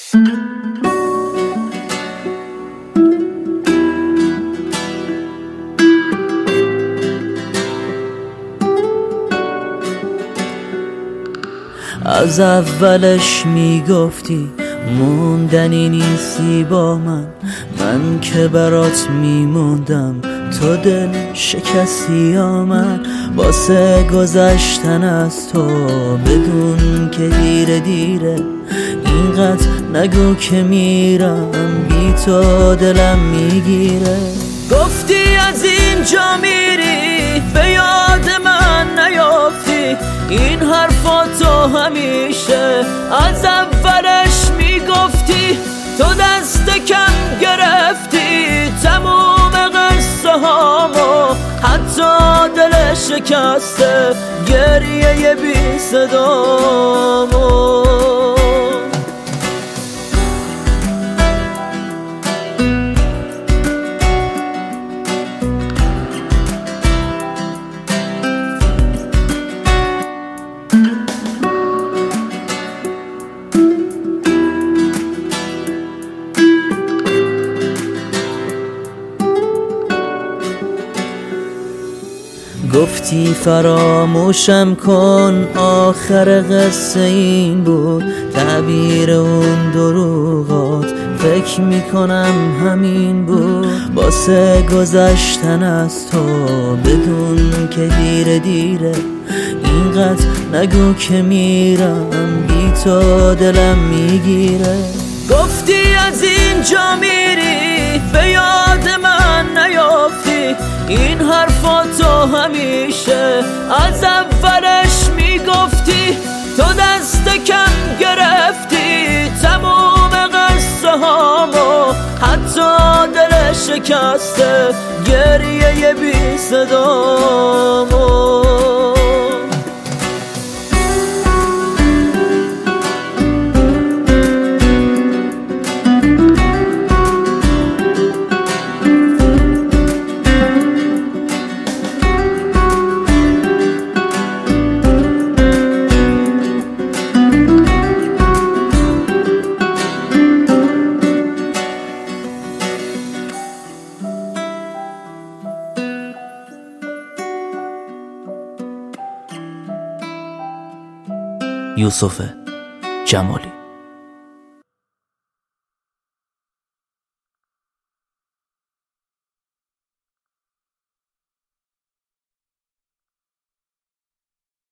از اولش میگفتی موندنی نیستی با من که برات میموندم تو دل شکستی یا من واسه گذشتن از تو بدون که دیره دیره اینقدر نگو که میرم بی تو دلم میگیره گفتی از اینجا میری به یاد من نیافتی این حرفاتو همیشه از اولش میگفتی تو دست کم گرفتی تموم قصه هامو حتی دل شکسته گریه بی صدامو گفتی فراموشم کن آخر قصه این بود تعبیر اون دروغات فکر میکنم همین بود واسه گذشتن از تو بدون که دیره دیره اینقدر نگو که میرم بی تو دلم میگیره گفتی از اینجا میری به یاد من نیافتی این حرفاتو همیشه از اولش میگفتی تو دست کم گرفتی تموم قصه هامو حتی دل شکسته گریه بی صدامو یوسف جمالی.